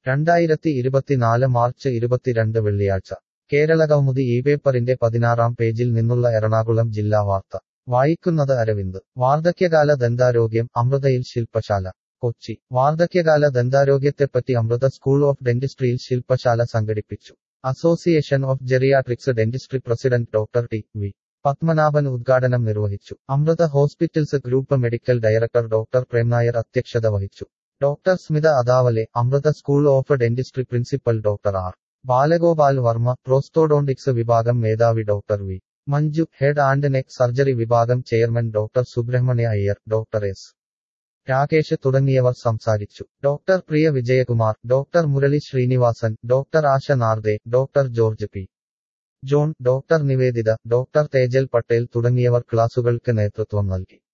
2024 March 22 വെള്ളിയാഴ്ച കേരളകൗമുദി ഈ പേപ്പറിന്റെ 16-ാം പേജിൽ നിന്നുള്ള എറണാകുളം ജില്ലാ വാർത്ത വായിക്കുന്നത് അരവിന്ദ്. വാർദ്ധക്യകാല ദന്താരോഗ്യം അമൃതയിൽ ശില്പശാല. കൊച്ചി. വാർദ്ധക്യകാല ദന്താരോഗ്യത്തെപ്പറ്റി അമൃത സ്കൂൾ ഓഫ് ഡെന്റിസ്ട്രിയിൽ ശില്പശാല സംഘടിപ്പിച്ചു. Association of geriatrics dentistry president doctor T. V. Padmanabhan ഉദ്ഘാടനം നിർവഹിച്ചു. Amrita hospitals group medical director doctor Prem Nair അധ്യക്ഷത വഹിച്ചു. Doctor Smita Adavale, Amrita school of dentistry principal doctor R. Balagopal Varma, prosthodontics വിഭാഗം മേധാവി doctor V. Manju, head and neck surgery വിഭാഗം chairman doctor Subramanya Iyer, doctor S. Rakesh തുടങ്ങിയവർ സംസാരിച്ചു. Doctor Priya Vijayakumar, doctor Murali Sreenivasan, doctor Asha Narde, doctor George P. John, doctor Nivedita, doctor Tejal Patel തുടങ്ങിയവർ ക്ലാസുകൾക്ക് നേതൃത്വം നൽകി.